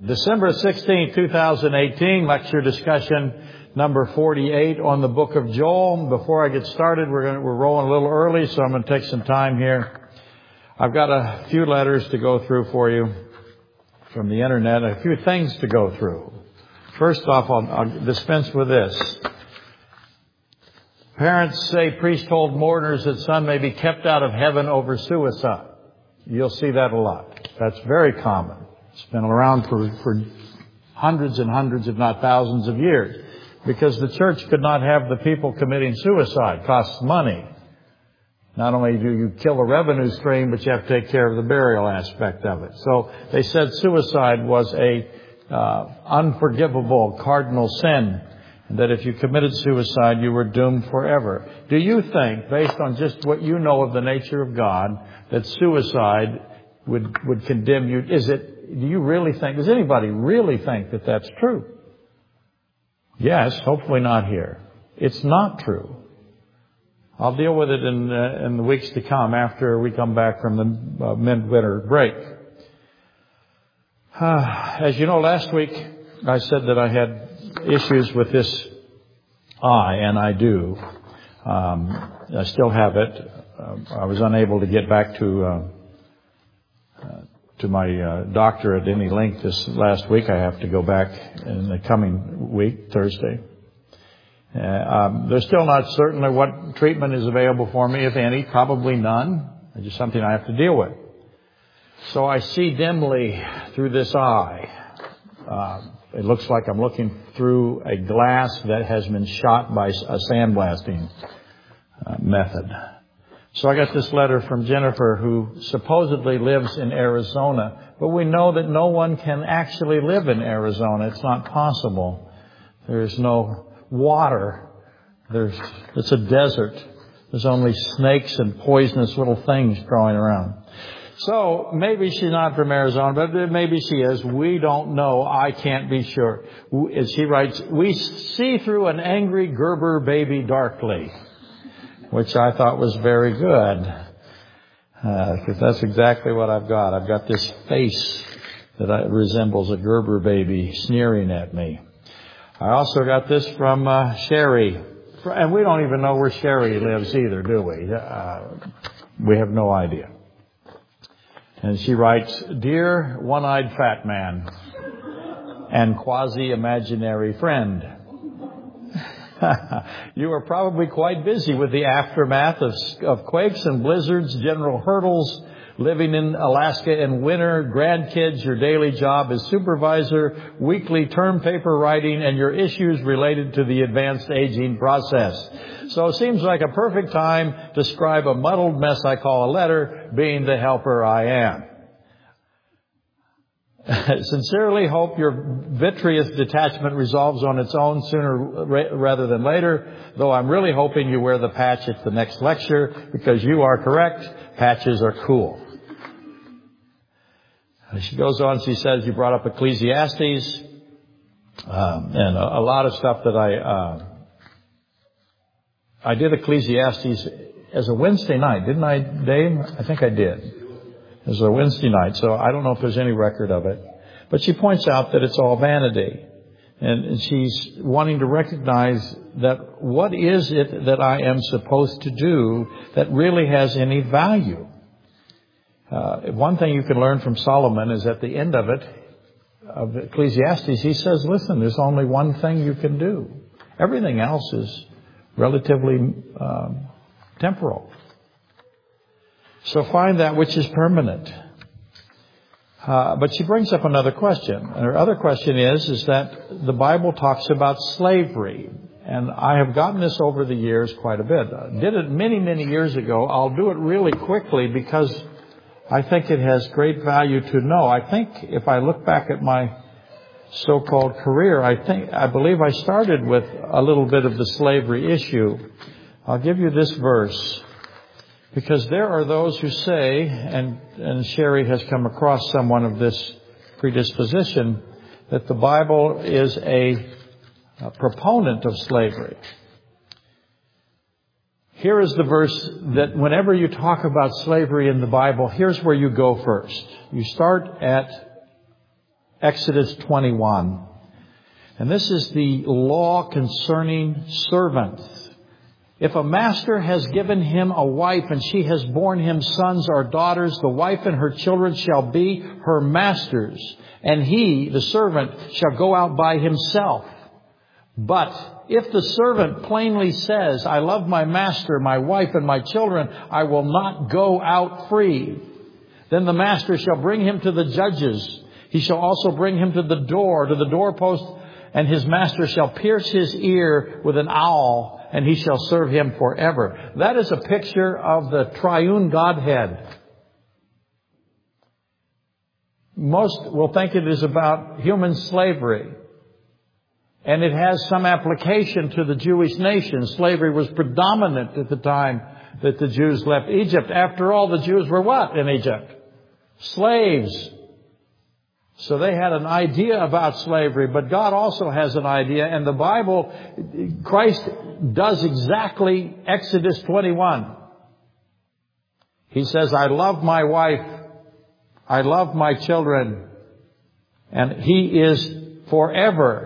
December 16, 2018, lecture discussion number 48 on the book of Joel. Before I get started, we're rolling a little early, so I'm going to take some time here. I've got a few letters to go through for you from the internet, a few things to go through. First off, I'll dispense with this. Parents say priest told mourners that son may be kept out of heaven over suicide. You'll see that a lot. That's very common. It's been around for hundreds and hundreds, if not thousands of years. Because the church could not have the people committing suicide. It costs money. Not only do you kill the revenue stream, but you have to take care of the burial aspect of it. So they said suicide was a unforgivable cardinal sin. That if you committed suicide, you were doomed forever. Do you think, based on just what you know of the nature of God, that suicide would condemn you? Do you really think, does anybody really think that that's true? Yes, hopefully not here. It's not true. I'll deal with it in the weeks to come after we come back from the midwinter break. As you know, last week I said that I had issues with this eye, and I do. I still have it. I was unable to get back to my doctor at any length this last week. I have to go back in the coming week, Thursday. They're still not certain what treatment is available for me, if any. Probably none. It's just something I have to deal with. So I see dimly through this eye. It looks like I'm looking through a glass that has been shot by a sandblasting method. So I got this letter from Jennifer, who supposedly lives in Arizona, but we know that no one can actually live in Arizona. It's not possible. There's no water. It's a desert. There's only snakes and poisonous little things growing around. So maybe she's not from Arizona, but maybe she is. We don't know. I can't be sure. As she writes, we see through an angry Gerber baby darkly, which I thought was very good, because that's exactly what I've got. I've got this face that resembles a Gerber baby sneering at me. I also got this from Sherry, and we don't even know where Sherry lives either, do we? We have no idea. And she writes, Dear one-eyed fat man and quasi-imaginary friend, you are probably quite busy with the aftermath of quakes and blizzards, general hurdles, living in Alaska in winter, grandkids, your daily job as supervisor, weekly term paper writing, and your issues related to the advanced aging process. So it seems like a perfect time to scribe a muddled mess I call a letter, being the helper I am. Sincerely hope your vitreous detachment resolves on its own sooner rather than later, though I'm really hoping you wear the patch at the next lecture, because you are correct, patches are cool. She goes on, she says, you brought up Ecclesiastes, and a lot of stuff that I did Ecclesiastes as a Wednesday night, didn't I, Dave? I think I did. As a Wednesday night, so I don't know if there's any record of it. But she points out that it's all vanity. And she's wanting to recognize that what is it that I am supposed to do that really has any value? One thing you can learn from Solomon is at the end of it, of Ecclesiastes, he says, listen, there's only one thing you can do. Everything else is relatively temporal. So find that which is permanent. But she brings up another question. And her other question is that the Bible talks about slavery. And I have gotten this over the years quite a bit. I did it many, many years ago. I'll do it really quickly because I think it has great value to know. I think if I look back at my so-called career, I believe I started with a little bit of the slavery issue. I'll give you this verse. Because there are those who say, and Sherry has come across someone of this predisposition, that the Bible is a proponent of slavery. Here is the verse that whenever you talk about slavery in the Bible, here's where you go first. You start at Exodus 21. And this is the law concerning servants. If a master has given him a wife and she has borne him sons or daughters, the wife and her children shall be her master's, and he, the servant, shall go out by himself. But if the servant plainly says, I love my master, my wife, and my children, I will not go out free, then the master shall bring him to the judges. He shall also bring him to the doorpost, and his master shall pierce his ear with an awl, and he shall serve him forever. That is a picture of the triune Godhead. Most will think it is about human slavery. And it has some application to the Jewish nation. Slavery was predominant at the time that the Jews left Egypt. After all, the Jews were what in Egypt? Slaves. So they had an idea about slavery, but God also has an idea. And the Bible, Christ does exactly Exodus 21. He says, I love my wife, I love my children, and He is forever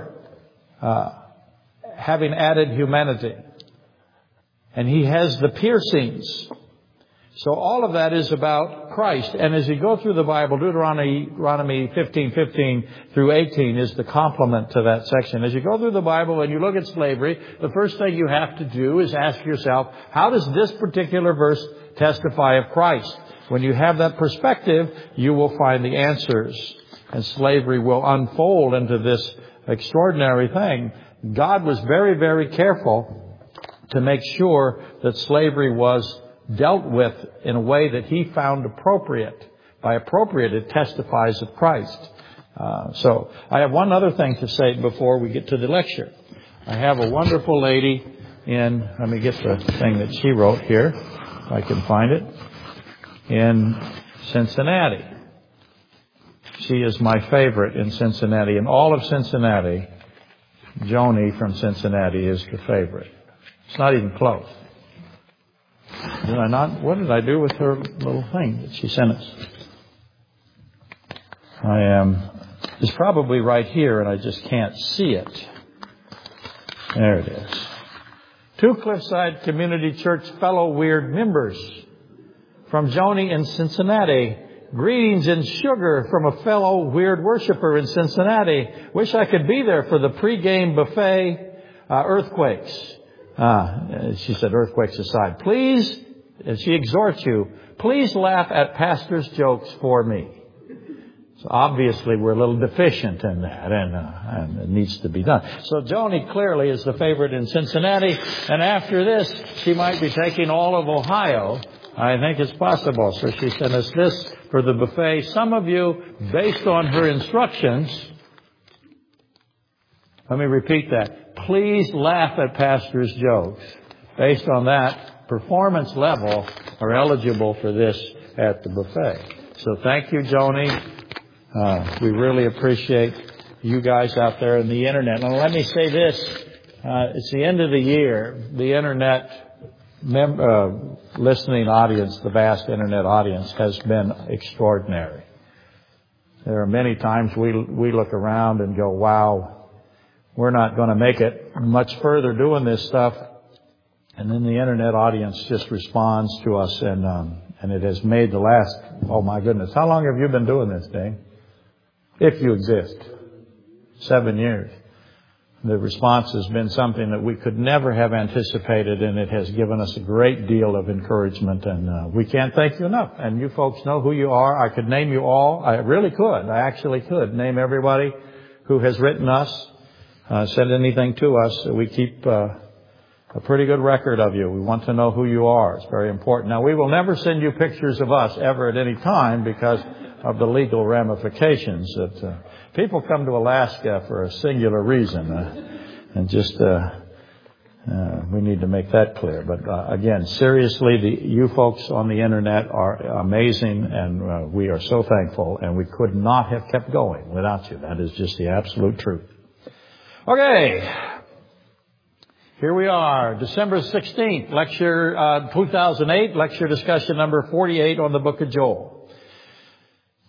having added humanity. And He has the piercings. So all of that is about Christ. And as you go through the Bible, Deuteronomy 15:15 through 18 is the complement to that section. As you go through the Bible and you look at slavery, the first thing you have to do is ask yourself, how does this particular verse testify of Christ? When you have that perspective, you will find the answers. And slavery will unfold into this extraordinary thing. God was very, very careful to make sure that slavery was dealt with in a way that He found appropriate. By appropriate, it testifies of Christ. So I have one other thing to say before we get to the lecture. I have a wonderful lady let me get the thing that she wrote here, if I can find it, in Cincinnati. She is my favorite in Cincinnati. In all of Cincinnati, Joni from Cincinnati is the favorite. It's not even close. Did I not? What did I do with her little thing that she sent us? It's probably right here and I just can't see it. There it is. To Cliffside Community Church fellow weird members. From Joni in Cincinnati. Greetings and sugar from a fellow weird worshiper in Cincinnati. Wish I could be there for the pregame buffet earthquakes. She said earthquakes aside. Please, and she exhorts you, please laugh at pastor's jokes for me. So obviously we're a little deficient in that and it needs to be done. So Joni clearly is the favorite in Cincinnati. And after this, she might be taking all of Ohio. I think it's possible. So she sent us this for the buffet. Some of you, based on her instructions, let me repeat that. Please laugh at pastor's jokes. Based on that performance level, are eligible for this at the buffet. So thank you, Joni. We really appreciate you guys out there in the Internet. Now let me say this. It's the end of the year. The Internet listening audience, the vast Internet audience, has been extraordinary. There are many times we look around and go, wow, we're not going to make it much further doing this stuff. And then the Internet audience just responds to us, and it has made the last, oh my goodness, how long have you been doing this, Dave? If you exist. 7 years. The response has been something that we could never have anticipated, and it has given us a great deal of encouragement, and we can't thank you enough. And you folks know who you are. I could name you all. I really could. I actually could name everybody who has written us, sent anything to us. We keep a pretty good record of you. We want to know who you are. It's very important. Now, we will never send you pictures of us ever at any time because of the legal ramifications. That people come to Alaska for a singular reason, and just we need to make that clear. But again, seriously, you folks on the Internet are amazing, and we are so thankful, and we could not have kept going without you. That is just the absolute truth. Okay. Here we are, December 16th, lecture 2008, lecture discussion number 48 on the book of Joel.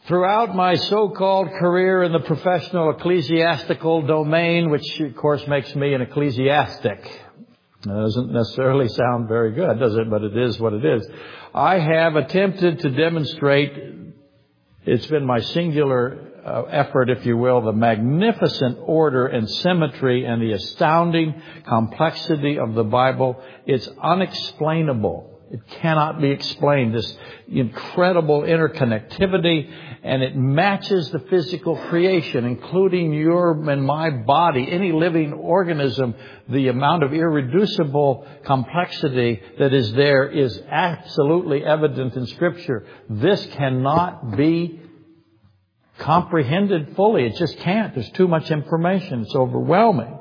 Throughout my so-called career in the professional ecclesiastical domain, which of course makes me an ecclesiastic, that doesn't necessarily sound very good, does it? But it is what it is. I have attempted to demonstrate, it's been my singular effort, if you will, the magnificent order and symmetry and the astounding complexity of the Bible. It's unexplainable. It cannot be explained. This incredible interconnectivity, and it matches the physical creation, including your and my body, any living organism. The amount of irreducible complexity that is there is absolutely evident in Scripture. This cannot be comprehended fully. It just can't. There's too much information. It's overwhelming.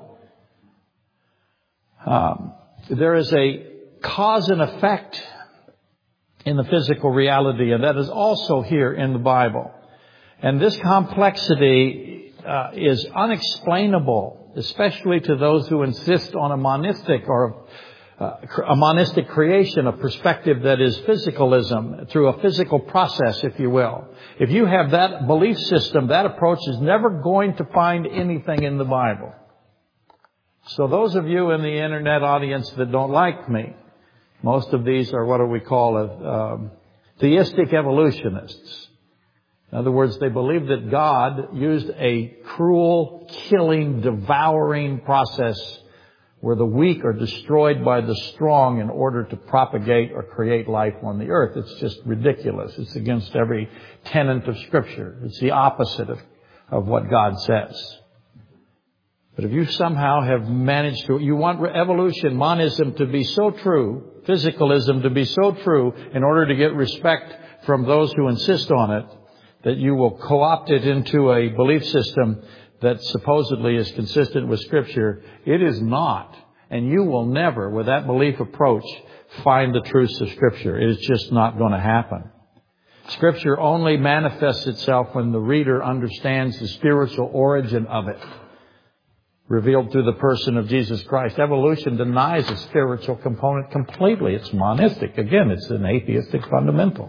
There is a cause and effect in the physical reality, and that is also here in the Bible. And this complexity is unexplainable, especially to those who insist on a monistic or a monistic creation, a perspective that is physicalism, through a physical process, if you will. If you have that belief system, that approach is never going to find anything in the Bible. So those of you in the internet audience that don't like me, most of these are what do we call theistic evolutionists. In other words, they believe that God used a cruel, killing, devouring process where the weak are destroyed by the strong in order to propagate or create life on the earth. It's just ridiculous. It's against every tenet of Scripture. It's the opposite of what God says. But if you somehow have managed to, you want evolution, monism to be so true, physicalism to be so true, in order to get respect from those who insist on it, that you will co-opt it into a belief system that supposedly is consistent with Scripture. It is not. And you will never, with that belief approach, find the truths of Scripture. It is just not going to happen. Scripture only manifests itself when the reader understands the spiritual origin of it, revealed through the person of Jesus Christ. Evolution denies the spiritual component completely. It's monistic. Again, it's an atheistic fundamental.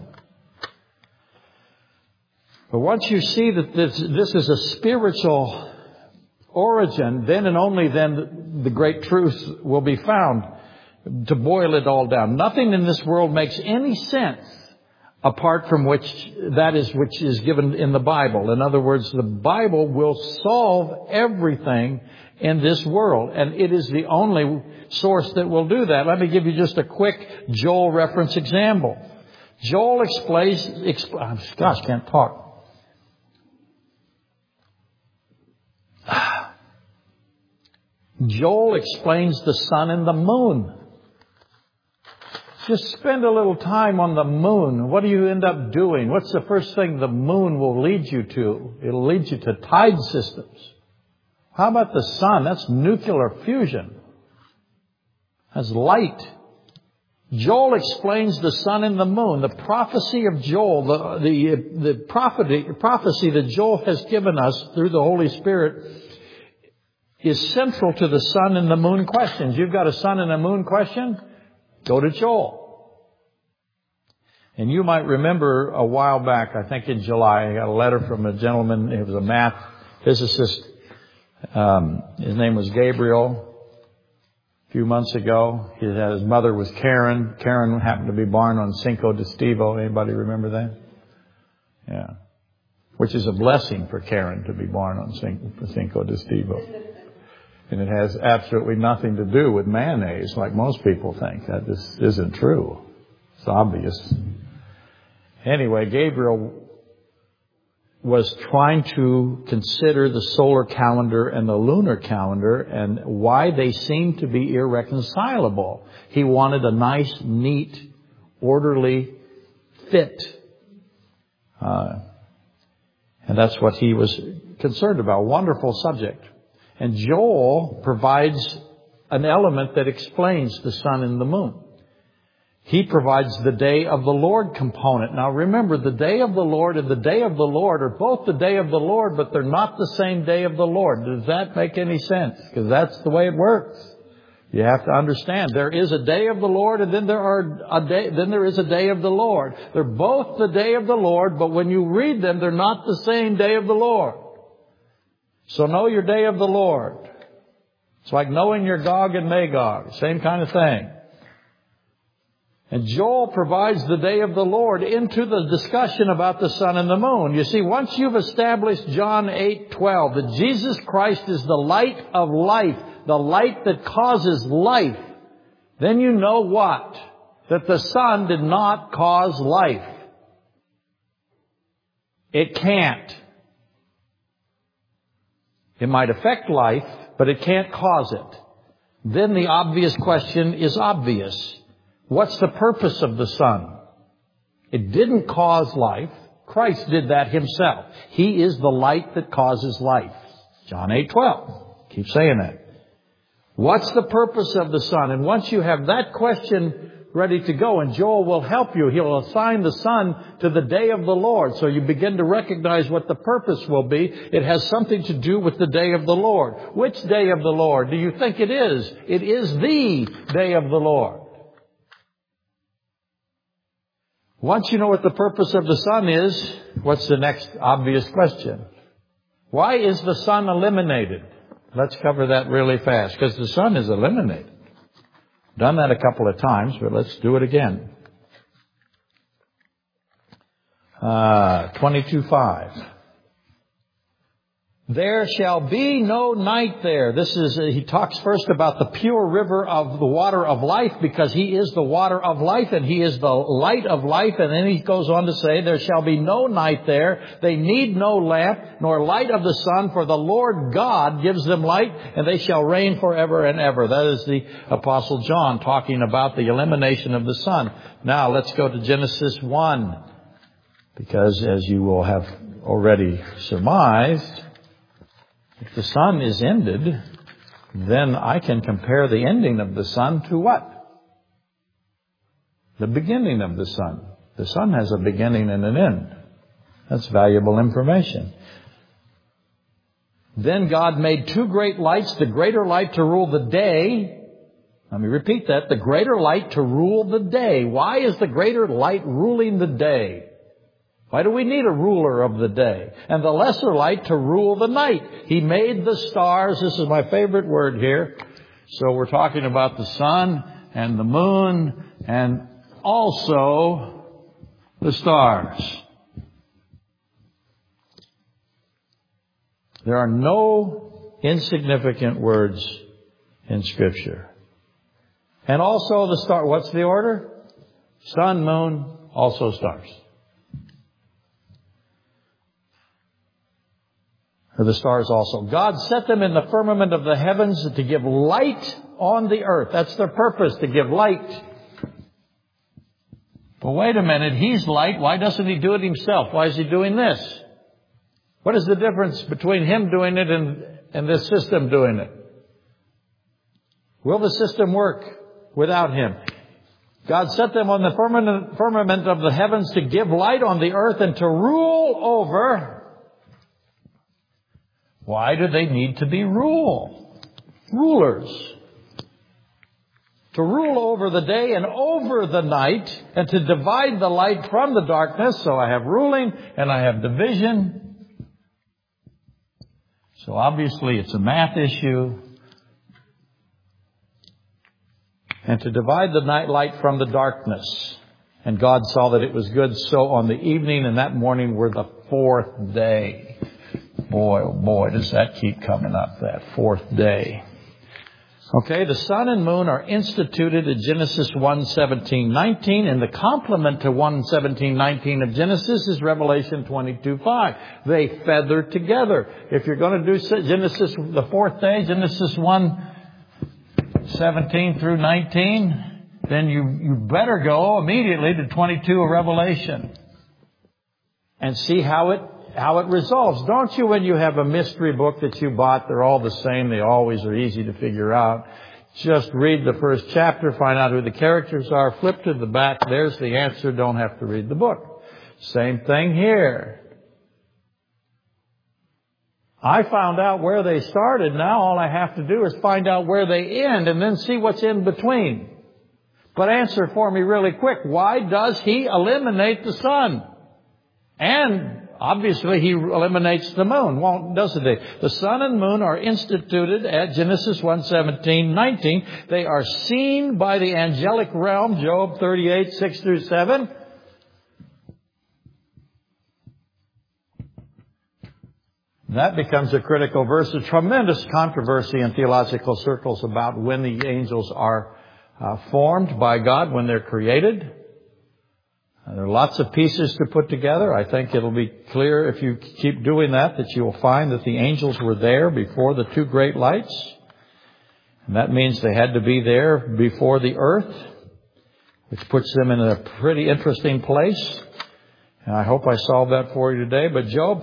But once you see that this is a spiritual origin, then and only then the great truth will be found. To boil it all down, nothing in this world makes any sense apart from which is given in the Bible. In other words, the Bible will solve everything in this world, and it is the only source that will do that. Let me give you just a quick Joel reference example. Joel can't talk. Joel explains the sun and the moon. Just spend a little time on the moon. What do you end up doing? What's the first thing the moon will lead you to? It'll lead you to tide systems. How about the sun? That's nuclear fusion. That's light. Joel explains the sun and the moon. The prophecy of Joel, the prophecy that Joel has given us through the Holy Spirit is central to the sun and the moon questions. You've got a sun and a moon question? Go to Joel. And you might remember a while back, I think in July, I got a letter from a gentleman. He was a math physicist. His name was Gabriel. A few months ago, his mother was Karen. Karen happened to be born on Cinco de Stevo. Anybody remember that? Yeah. Which is a blessing for Karen to be born on Cinco de Stevo. And it has absolutely nothing to do with mayonnaise, like most people think. That just isn't true. It's obvious. Anyway, Gabriel was trying to consider the solar calendar and the lunar calendar and why they seemed to be irreconcilable. He wanted a nice, neat, orderly fit. And that's what he was concerned about. Wonderful subject. And Joel provides an element that explains the sun and the moon. He provides the day of the Lord component. Now remember, the day of the Lord and the day of the Lord are both the day of the Lord, but they're not the same day of the Lord. Does that make any sense? Because that's the way it works. You have to understand there is a day of the Lord, and then there is a day of the Lord. They're both the day of the Lord, but when you read them, they're not the same day of the Lord. So know your day of the Lord. It's like knowing your Gog and Magog, same kind of thing. And Joel provides the day of the Lord into the discussion about the sun and the moon. You see, once you've established John 8:12, that Jesus Christ is the light of life, the light that causes life, then you know what? That the sun did not cause life. It can't. It might affect life, but it can't cause it. Then the obvious question is obvious. What's the purpose of the sun? It didn't cause life. Christ did that himself. He is the light that causes life. John 8:12. Keep saying that. What's the purpose of the sun? And once you have that question ready to go, and Joel will help you, he'll assign the sun to the day of the Lord. So you begin to recognize what the purpose will be. It has something to do with the day of the Lord. Which day of the Lord do you think it is? It is the day of the Lord. Once you know what the purpose of the sun is, what's the next obvious question? Why is the sun eliminated? Let's cover that really fast, because the sun is eliminated. Done that a couple of times, but let's do it again. 22:5. There shall be no night there. He talks first about the pure river of the water of life, because he is the water of life and he is the light of life. And then he goes on to say, there shall be no night there. They need no lamp nor light of the sun, for the Lord God gives them light, and they shall reign forever and ever. That is the Apostle John talking about the elimination of the sun. Now let's go to Genesis 1, because as you will have already surmised, if the sun is ended, then I can compare the ending of the sun to what? The beginning of the sun. The sun has a beginning and an end. That's valuable information. Then God made two great lights, the greater light to rule the day. Let me repeat that. The greater light to rule the day. Why is the greater light ruling the day? Why do we need a ruler of the day? And the lesser light to rule the night. He made the stars. This is my favorite word here. So we're talking about the sun and the moon and also the stars. There are no insignificant words in Scripture. And also the star. What's the order? Sun, moon, also stars. Or the stars also. God set them in the firmament of the heavens to give light on the earth. That's their purpose, to give light. But wait a minute, He's light. Why doesn't He do it Himself? Why is He doing this? What is the difference between Him doing it and this system doing it? Will the system work without Him? God set them on the firmament of the heavens to give light on the earth and to rule over. Why do they need to be rulers? To rule over the day and over the night, and to divide the light from the darkness. So I have ruling and I have division. So obviously it's a math issue. And to divide the night light from the darkness. And God saw that it was good. So on the evening and that morning were the fourth day. Boy, oh boy, does that keep coming up, that fourth day. Okay, the sun and moon are instituted in Genesis 1:17-19, and the complement to 1:17-19 of Genesis is Revelation 22:5. They feather together. If you're going to do Genesis, the fourth day, Genesis 1:17 through 19, then you better go immediately to 22 of Revelation and see how it resolves. Don't you, when you have a mystery book that you bought, they're all the same, they always are easy to figure out. Just read the first chapter, find out who the characters are, flip to the back, there's the answer, don't have to read the book. Same thing here. I found out where they started. Now all I have to do is find out where they end and then see what's in between. But answer for me really quick. Why does He eliminate the sun? And obviously He eliminates the moon, doesn't He? The sun and moon are instituted at Genesis 1:17-19. They are seen by the angelic realm, Job 38:6-7. That becomes a critical verse. A tremendous controversy in theological circles about when the angels are formed by God, when they're created. There are lots of pieces to put together. I think it'll be clear if you keep doing that you will find that the angels were there before the two great lights. And that means they had to be there before the earth, which puts them in a pretty interesting place. And I hope I solved that for you today. But Job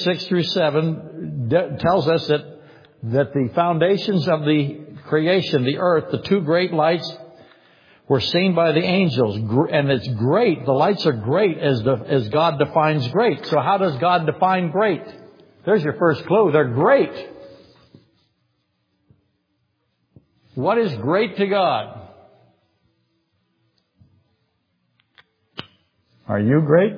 38:6-7 tells us that the foundations of the creation, the earth, the two great lights, were seen by the angels. And it's great. The lights are great as God defines great. So how does God define great? There's your first clue. They're great. What is great to God? Are you great?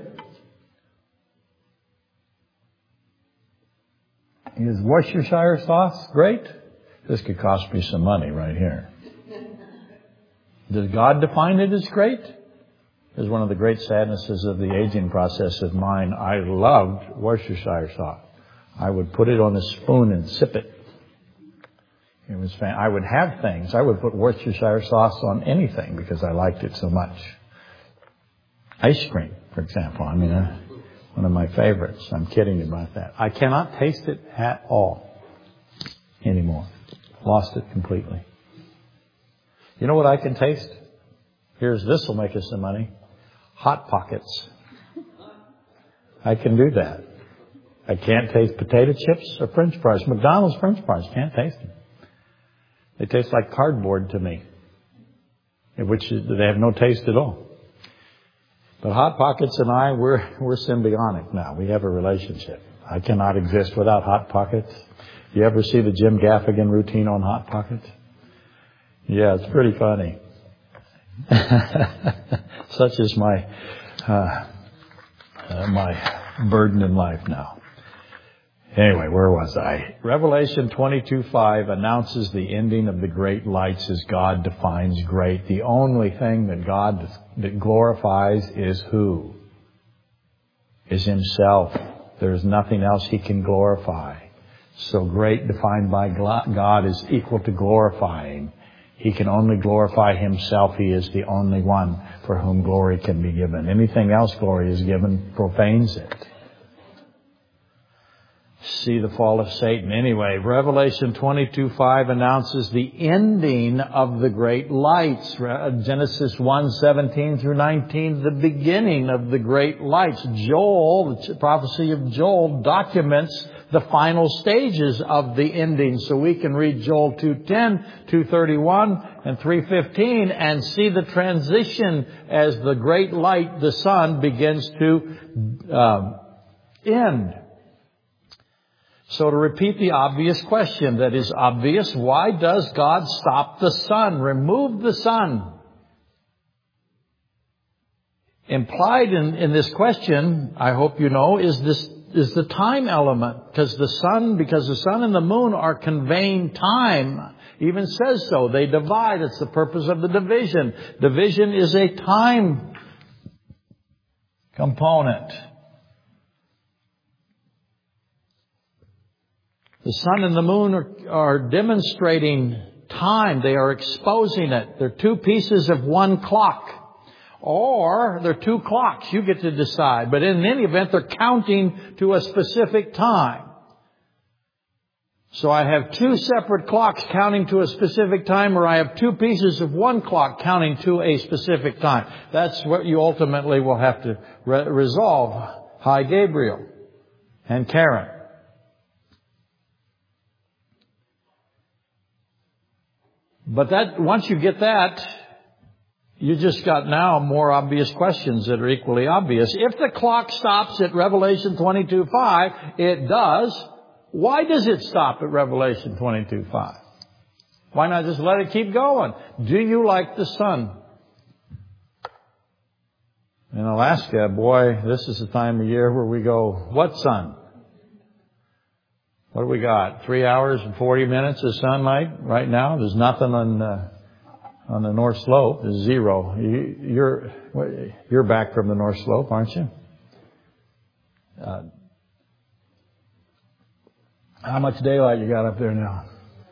Is Worcestershire sauce great? This could cost me some money right here. Does God define it as great? Is one of the great sadnesses of the aging process of mine. I loved Worcestershire sauce. I would put it on a spoon and sip it. It was I would have things. I would put Worcestershire sauce on anything because I liked it so much. Ice cream, for example. One of my favorites. I'm kidding about that. I cannot taste it at all anymore. Lost it completely. You know what I can taste? This will make us some money. Hot Pockets. I can do that. I can't taste potato chips or French fries. McDonald's French fries, can't taste them. They taste like cardboard to me, which they have no taste at all. But Hot Pockets and I, we're symbiotic now. We have a relationship. I cannot exist without Hot Pockets. You ever see the Jim Gaffigan routine on Hot Pockets? Yeah, it's pretty funny. Such is my burden in life now. Anyway, where was I? Revelation 22:5 announces the ending of the great lights as God defines great. The only thing that glorifies is who? Is Himself. There's nothing else He can glorify. So great defined by God is equal to glorifying. He can only glorify Himself. He is the only one for whom glory can be given. Anything else glory is given profanes it. See the fall of Satan. Anyway, Revelation 22:5 announces the ending of the great lights. Genesis 1:17-19, the beginning of the great lights. Joel, the prophecy of Joel, documents the final stages of the ending. So we can read Joel 2:10, 2:31, and 3:15 and see the transition as the great light, the sun, begins to end. So to repeat the obvious question that is obvious, why does God stop the sun, remove the sun? Implied in this question, I hope you know, is the time element. Because the sun and the moon are conveying time. Even says so. They divide. It's the purpose of the division. Division is a time component. The sun and the moon are demonstrating time. They are exposing it. They're two pieces of one clock. Or they're two clocks. You get to decide. But in any event, they're counting to a specific time. So I have two separate clocks counting to a specific time, or I have two pieces of one clock counting to a specific time. That's what you ultimately will have to resolve. Hi, Gabriel and Karen. But once you get that, you just got now more obvious questions that are equally obvious. If the clock stops at Revelation 22:5, it does. Why does it stop at Revelation 22:5? Why not just let it keep going? Do you like the sun? In Alaska, boy, this is the time of year where we go, what sun? What do we got? 3 hours and 40 minutes of sunlight right now? There's nothing on the North Slope. There's zero. You're back from the North Slope, aren't you? How much daylight you got up there now?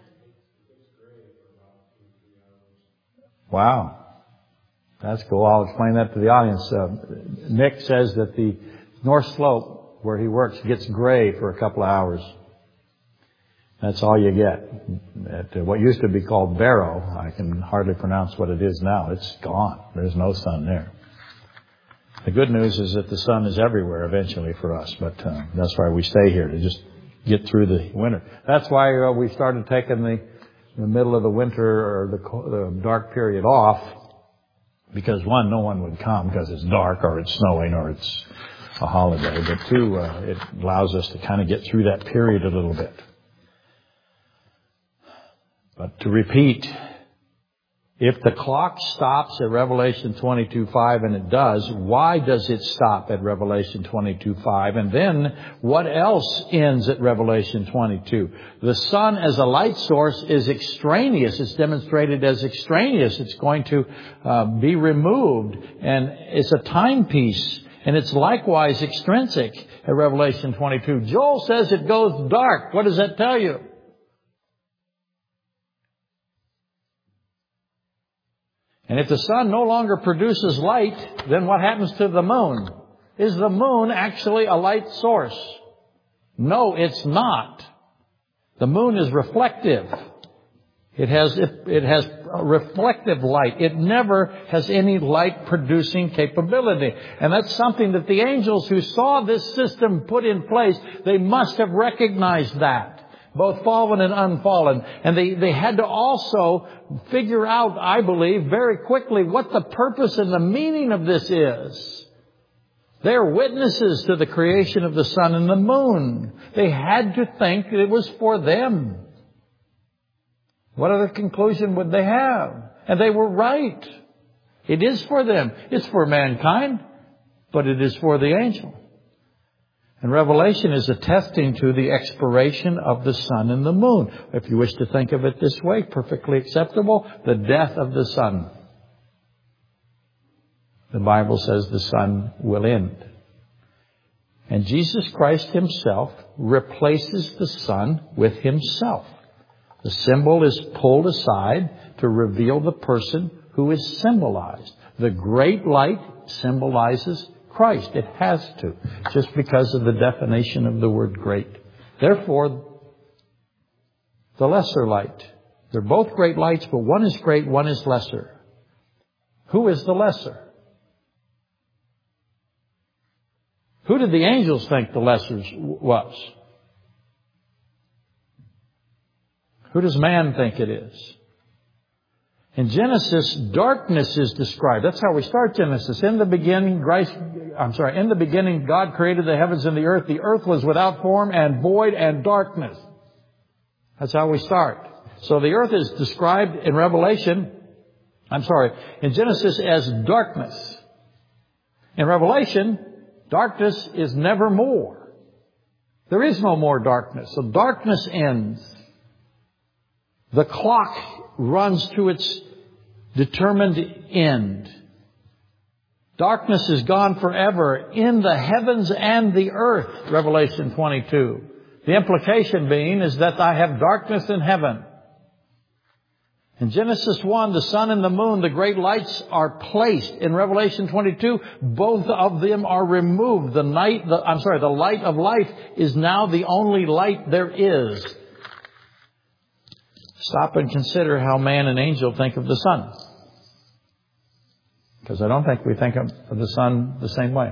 Wow. That's cool. I'll explain that to the audience. Nick says that the North Slope, where he works, gets gray for a couple of hours. That's all you get. At what used to be called Barrow, I can hardly pronounce what it is now. It's gone. There's no sun there. The good news is that the sun is everywhere eventually for us, but that's why we stay here, to just get through the winter. That's why we started taking the middle of the winter or the dark period off. Because one, no one would come because it's dark or it's snowing or it's a holiday. But two, it allows us to kind of get through that period a little bit. But to repeat, if the clock stops at Revelation 22:5, and it does, why does it stop at Revelation 22:5? And then what else ends at Revelation 22? The sun as a light source is extraneous. It's demonstrated as extraneous. It's going to be removed. And it's a timepiece. And it's likewise extrinsic at Revelation 22. Joel says it goes dark. What does that tell you? And if the sun no longer produces light, then what happens to the moon? Is the moon actually a light source? No, it's not. The moon is reflective. It has a reflective light. It never has any light producing capability. And that's something that the angels who saw this system put in place, they must have recognized that. Both fallen and unfallen. And they had to also figure out, I believe, very quickly what the purpose and the meaning of this is. They're witnesses to the creation of the sun and the moon. They had to think that it was for them. What other conclusion would they have? And they were right. It is for them. It's for mankind, but it is for the angel. And Revelation is attesting to the expiration of the sun and the moon. If you wish to think of it this way, perfectly acceptable, the death of the sun. The Bible says the sun will end. And Jesus Christ Himself replaces the sun with Himself. The symbol is pulled aside to reveal the person who is symbolized. The great light symbolizes Christ. It has to, just because of the definition of the word great. Therefore, the lesser light. They're both great lights, but one is great, one is lesser. Who is the lesser? Who did the angels think the lesser was? Who does man think it is? In Genesis, darkness is described. That's how we start Genesis. In the beginning, God created the heavens and the earth. The earth was without form and void and darkness. That's how we start. So the earth is described in in Genesis as darkness. In Revelation, darkness is never more. There is no more darkness. So darkness ends. The clock runs to its determined end. Darkness is gone forever in the heavens and the earth, Revelation 22. The implication being is that I have darkness in heaven. In Genesis 1, the sun and the moon, the great lights are placed. In Revelation 22, both of them are removed. The light of life is now the only light there is. Stop and consider how man and angel think of the sun. Because I don't think we think of the sun the same way.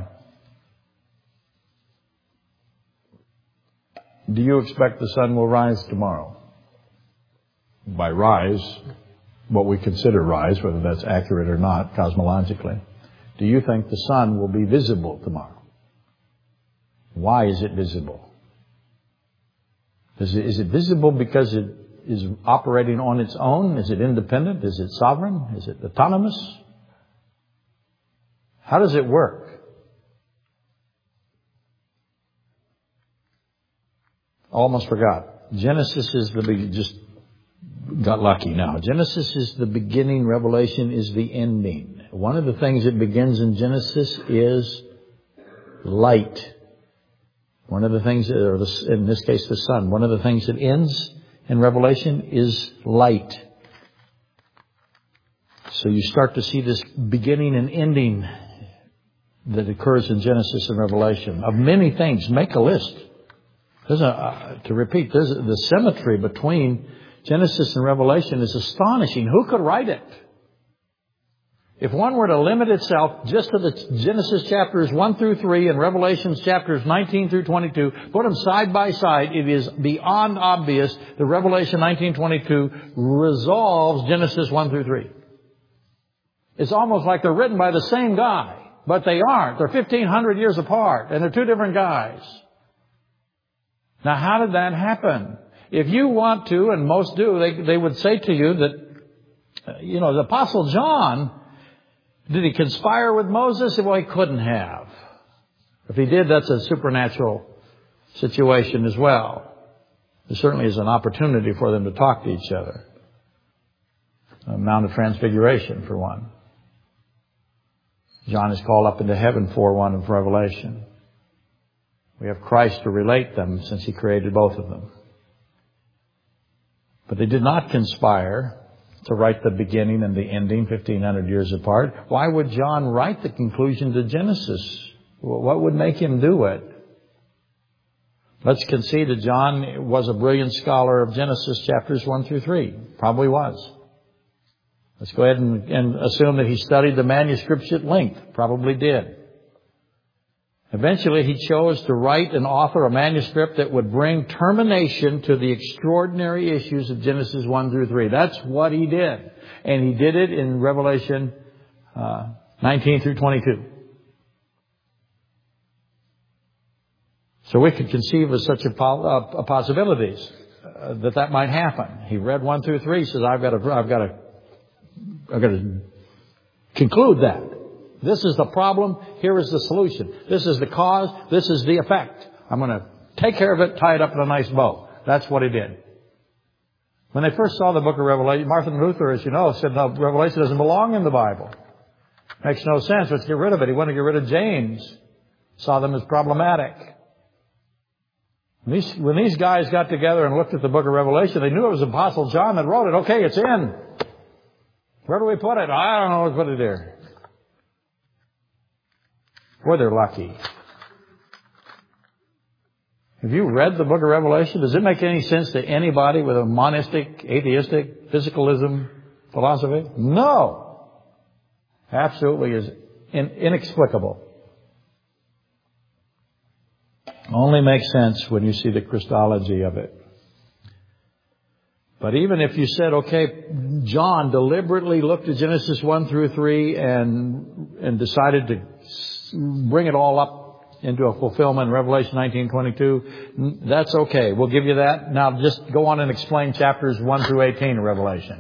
Do you expect the sun will rise tomorrow? By rise, what we consider rise, whether that's accurate or not cosmologically. Do you think the sun will be visible tomorrow? Why is it visible? Is it visible because it is operating on its own? Is it independent? Is it sovereign? Is it autonomous? How does it work? Almost forgot. Genesis is just got lucky now. Genesis is the beginning. Revelation is the ending. One of the things that begins in Genesis is light. One of the things, or in this case the sun, one of the things that ends in Revelation is light. So you start to see this beginning and ending that occurs in Genesis and Revelation. Of many things, make a list. To repeat, the symmetry between Genesis and Revelation is astonishing. Who could write it? If one were to limit itself just to the Genesis chapters 1 through 3 and Revelations chapters 19 through 22, put them side by side, it is beyond obvious that Revelation 19:22 resolves Genesis 1 through 3. It's almost like they're written by the same guy, but they aren't. They're 1,500 years apart, and they're two different guys. Now, how did that happen? If you want to, and most do, they would say to you that, the Apostle John, did he conspire with Moses? Well, he couldn't have. If he did, that's a supernatural situation as well. There certainly is an opportunity for them to talk to each other. Mount of Transfiguration, for one. John is called up into heaven for one of Revelation. We have Christ to relate them since he created both of them. But they did not conspire to write the beginning and the ending 1,500 years apart. Why would John write the conclusion to Genesis? What would make him do it? Let's concede that John was a brilliant scholar of Genesis chapters 1 through 3. Probably was. Let's go ahead and assume that he studied the manuscripts at length. Probably did. Eventually, he chose to write and author a manuscript that would bring termination to the extraordinary issues of Genesis 1 through 3. That's what he did. And he did it in Revelation 19 through 22. So we could conceive of such a possibilities that might happen. He read 1 through 3, says, I've got to conclude that. This is the problem. Here is the solution. This is the cause. This is the effect. I'm going to take care of it, tie it up in a nice bow. That's what he did. When they first saw the book of Revelation, Martin Luther, as you know, said, no, Revelation doesn't belong in the Bible. Makes no sense. Let's get rid of it. He wanted to get rid of James. Saw them as problematic. When these guys got together and looked at the book of Revelation, they knew it was Apostle John that wrote it. Okay, it's in. Where do we put it? I don't know. Let's put it there. Boy, they're lucky. Have you read the book of Revelation? Does it make any sense to anybody with a monistic, atheistic, physicalism philosophy? No. Absolutely is inexplicable. Only makes sense when you see the Christology of it. But even if you said, okay, John deliberately looked at Genesis 1 through 3 and decided to bring it all up into a fulfillment in Revelation 19:22, that's okay. We'll give you that. Now just go on and explain chapters 1 through 18 of Revelation.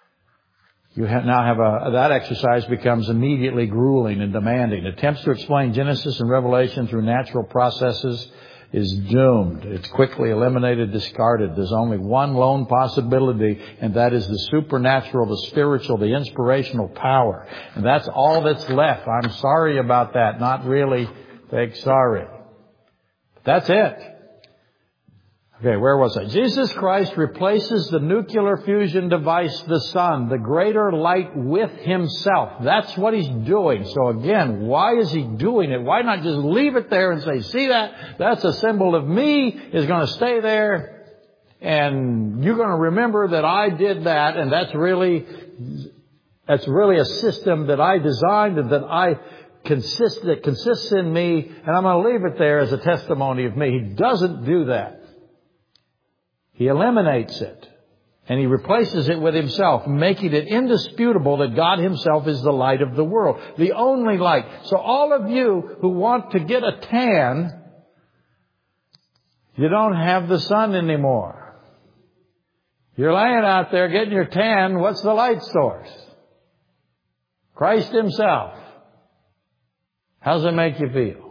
That exercise becomes immediately grueling and demanding. Attempts to explain Genesis and Revelation through natural processes is doomed. It's quickly eliminated, discarded. There's only one lone possibility, and that is the supernatural, the spiritual, the inspirational power. And that's all that's left. I'm sorry about that. Not really fake sorry. That's it. Okay, where was I? Jesus Christ replaces the nuclear fusion device, the sun, the greater light, with himself. That's what he's doing. So again, why is he doing it? Why not just leave it there and say, see that? That's a symbol of me. It's going to stay there. And you're going to remember that I did that. And that's really a system that I designed and that consists in me. And I'm going to leave it there as a testimony of me. He doesn't do that. He eliminates it, and he replaces it with himself, making it indisputable that God himself is the light of the world, the only light. So all of you who want to get a tan You don't have the sun anymore. You're laying out there getting your tan. What's the light source? Christ Himself. How does it make you feel?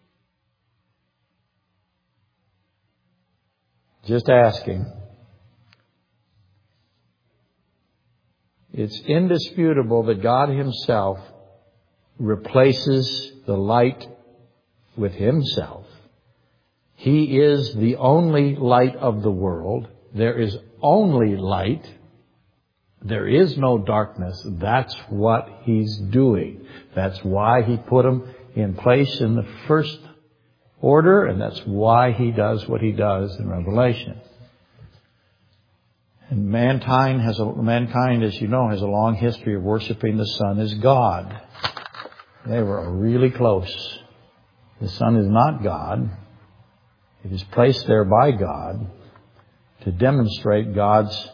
Just asking. It's indisputable that God Himself replaces the light with Himself. He is the only light of the world. There is only light. There is no darkness. That's what He's doing. That's why He put them in place in the first order, and that's why He does what He does in Revelation. And mankind, as you know, has a long history of worshiping the sun as God. They were really close. The sun is not God. It is placed there by God to demonstrate God's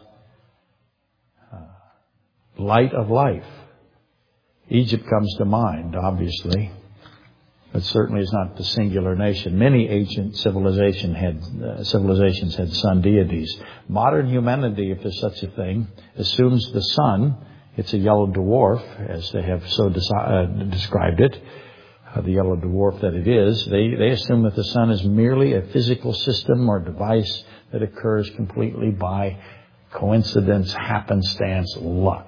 light of life. Egypt comes to mind, obviously, but certainly is not the singular nation. Many ancient civilizations had sun deities. Modern humanity, if there's such a thing, assumes the sun, it's a yellow dwarf, as they have so described it, the yellow dwarf that it is. They assume that the sun is merely a physical system or device that occurs completely by coincidence, happenstance, luck.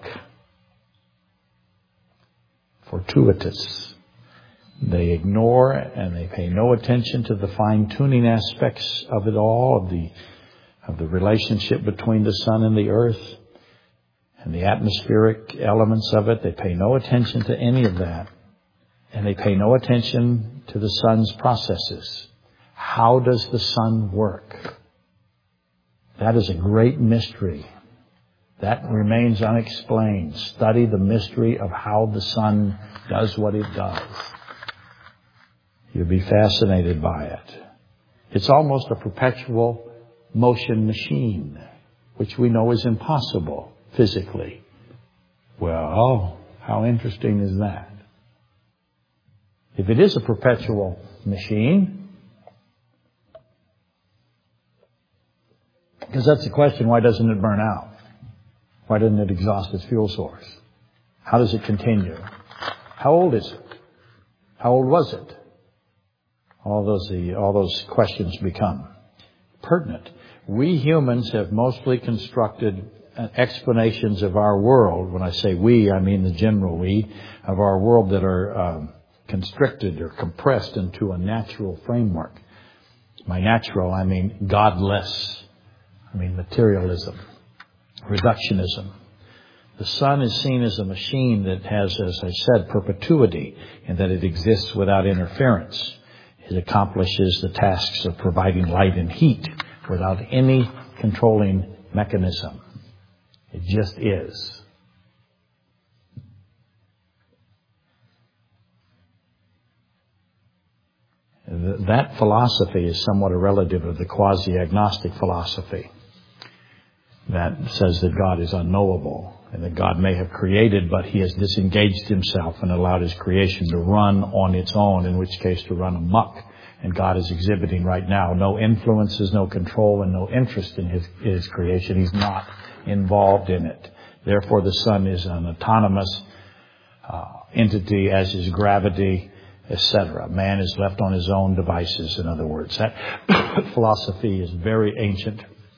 Fortuitous. They ignore and they pay no attention to the fine-tuning aspects of it all, of the relationship between the sun and the earth and the atmospheric elements of it. They pay no attention to any of that. And they pay no attention to the sun's processes. How does the sun work? That is a great mystery. That remains unexplained. Study the mystery of how the sun does what it does. You'll be fascinated by it. It's almost a perpetual motion machine, which we know is impossible physically. Well, how interesting is that? If it is a perpetual machine, because that's the question, why doesn't it burn out? Why doesn't it exhaust its fuel source? How does it continue? How old is it? How old was it? All those questions become pertinent. We humans have mostly constructed explanations of our world. When I say we, I mean the general we, of our world that are constricted or compressed into a natural framework. By natural, I mean godless. I mean materialism, reductionism. The sun is seen as a machine that has, as I said, perpetuity, in that it exists without interference. It accomplishes the tasks of providing light and heat without any controlling mechanism. It just is. That philosophy is somewhat a relative of the quasi-agnostic philosophy that says that God is unknowable and that God may have created, but He has disengaged Himself and allowed His creation to run on its own, in which case to run amok. And God is exhibiting right now no influences, no control, and no interest in His creation. He's not involved in it. Therefore, the sun is an autonomous entity, as is gravity, etc. Man is left on his own devices, in other words. That philosophy is very ancient.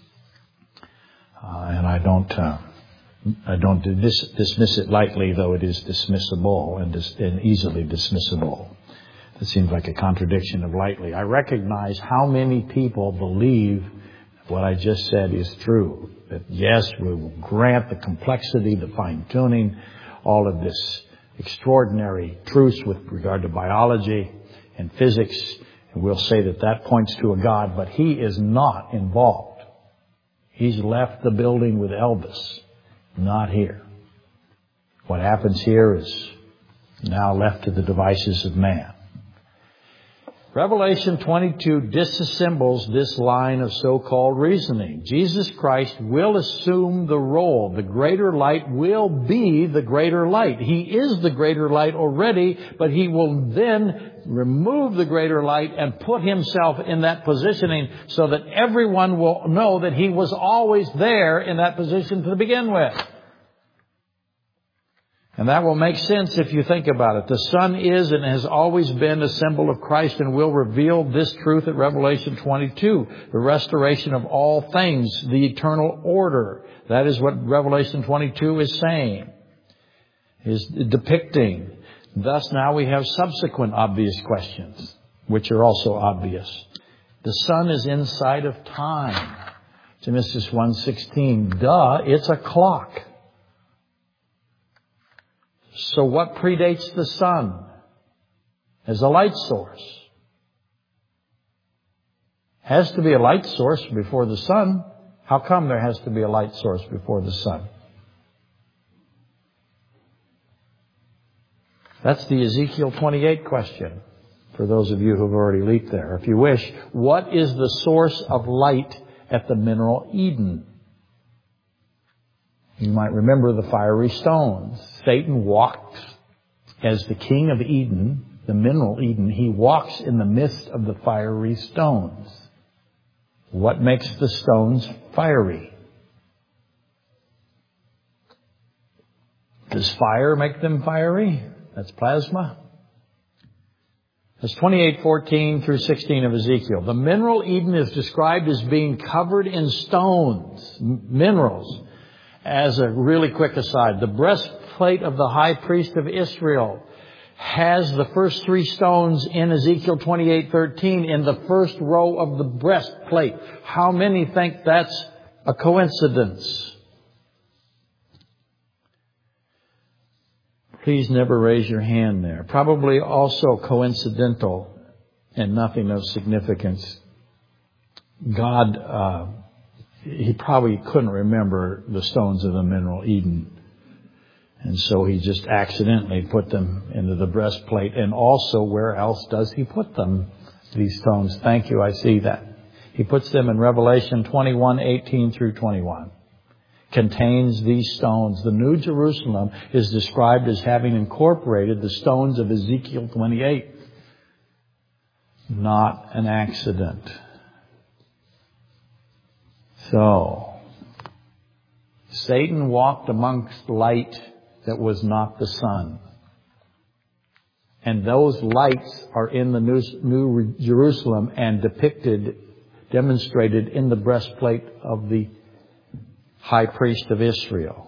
And I don't dismiss it lightly, though it is dismissible and easily dismissible. It seems like a contradiction of lightly. I recognize how many people believe what I just said is true. That yes, we will grant the complexity, the fine-tuning, all of this extraordinary truths with regard to biology and physics, and we'll say that that points to a God, but He is not involved. He's left the building with Elvis, not here. What happens here is now left to the devices of man. Revelation 22 disassembles this line of so-called reasoning. Jesus Christ will assume the role. The greater light will be the greater light. He is the greater light already, but He will then remove the greater light and put Himself in that positioning so that everyone will know that He was always there in that position to begin with. And that will make sense if you think about it. The Son is and has always been a symbol of Christ and will reveal this truth at Revelation 22. The restoration of all things, the eternal order. That is what Revelation 22 is saying, is depicting. Thus now we have subsequent obvious questions, which are also obvious. The Son is inside of time. Genesis 1:16. Duh, it's a clock. So what predates the sun as a light source? Has to be a light source before the sun. How come there has to be a light source before the sun? That's the Ezekiel 28 question, for those of you who have already leaped there. If you wish, what is the source of light at the mineral Eden? You might remember the fiery stones. Satan walked as the king of Eden, the mineral Eden. He walks in the midst of the fiery stones. What makes the stones fiery? Does fire make them fiery? That's plasma. That's 28:14 through 16 of Ezekiel. The mineral Eden is described as being covered in stones, minerals. As a really quick aside, the breastplate of the high priest of Israel has the first three stones in Ezekiel 28:13 in the first row of the breastplate. How many think that's a coincidence? Please never raise your hand there. Probably also coincidental and nothing of significance. God, He probably couldn't remember the stones of the mineral Eden. And so He just accidentally put them into the breastplate. And also, where else does He put them, these stones? Thank you, I see that. He puts them in Revelation 21:18 through 21. Contains these stones. The New Jerusalem is described as having incorporated the stones of Ezekiel 28. Not an accident. So, Satan walked amongst light that was not the sun. And those lights are in the New Jerusalem and demonstrated in the breastplate of the high priest of Israel.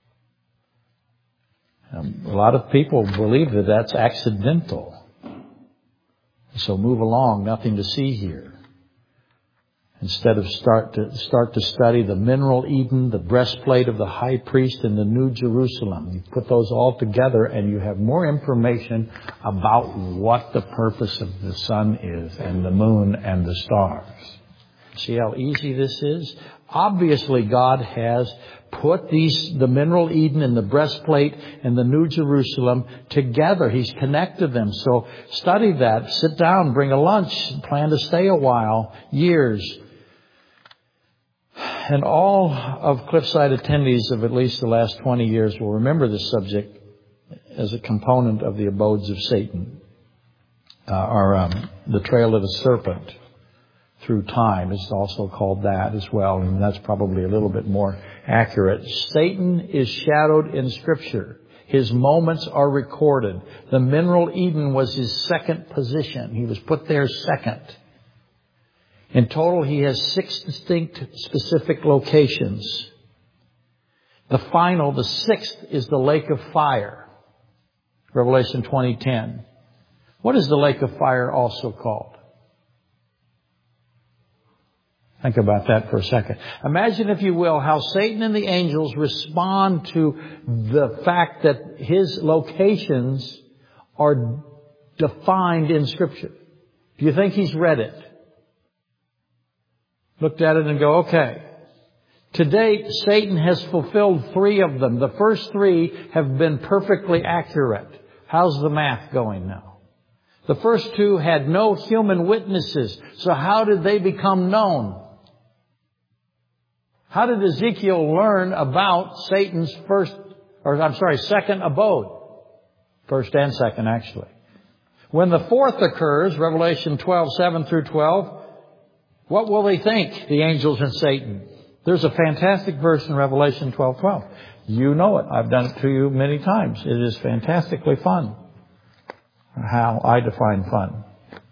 A lot of people believe that that's accidental. So move along, nothing to see here. Instead of start to study the mineral Eden, the breastplate of the high priest, and the New Jerusalem. You put those all together and you have more information about what the purpose of the sun is, and the moon and the stars. See how easy this is? Obviously, God has put the mineral Eden and the breastplate and the New Jerusalem together. He's connected them. So study that. Sit down, bring a lunch, plan to stay a while, years. And all of Cliffside attendees of at least the last 20 years will remember this subject as a component of the abodes of Satan, the trail of the serpent through time is also called that as well, and that's probably a little bit more accurate. Satan is shadowed in Scripture. His moments are recorded. The mineral Eden was his second position. He was put there second. In total, he has 6 distinct specific locations. The final, the 6th, is the lake of fire. Revelation 20:10. What is the lake of fire also called? Think about that for a second. Imagine, if you will, how Satan and the angels respond to the fact that his locations are defined in Scripture. Do you think he's read it? Looked at it and go, okay. To date, Satan has fulfilled 3 of them. The first 3 have been perfectly accurate. How's the math going now? The first two had no human witnesses. So how did they become known? How did Ezekiel learn about Satan's second abode? First and second, actually. When the fourth occurs, Revelation 12:7 through 12, what will they think, the angels and Satan? There's a fantastic verse in Revelation 12:12. You know it. I've done it to you many times. It is fantastically fun. How I define fun.